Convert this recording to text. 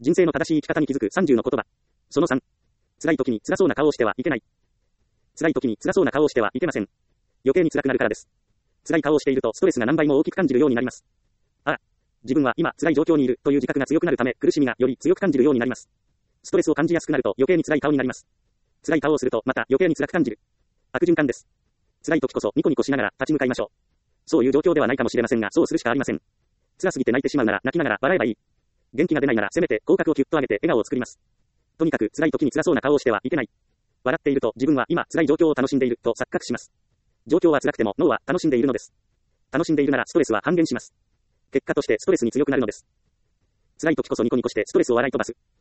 人生の正しい生き方に気づく30の言葉。その3。辛い時に辛そうな顔をしてはいけない。辛い時に辛そうな顔をしてはいけません。余計に辛くなるからです。辛い顔をしているとストレスが何倍も大きく感じるようになります。ああ。自分は今辛い状況にいるという自覚が強くなるため苦しみがより強く感じるようになります。ストレスを感じやすくなると余計に辛い顔になります。辛い顔をするとまた余計に辛く感じる。悪循環です。辛い時こそニコニコしながら立ち向かいましょう。そういう状況ではないかもしれませんがそうするしかありません。辛すぎて泣いてしまうなら泣きながら笑えばいい。元気が出ないならせめて口角をキュッと上げて笑顔を作ります。とにかく辛い時に辛そうな顔をしてはいけない。笑っていると自分は今辛い状況を楽しんでいると錯覚します。状況は辛くても脳は楽しんでいるのです。楽しんでいるならストレスは半減します。結果としてストレスに強くなるのです。辛い時こそニコニコしてストレスを笑い飛ばす。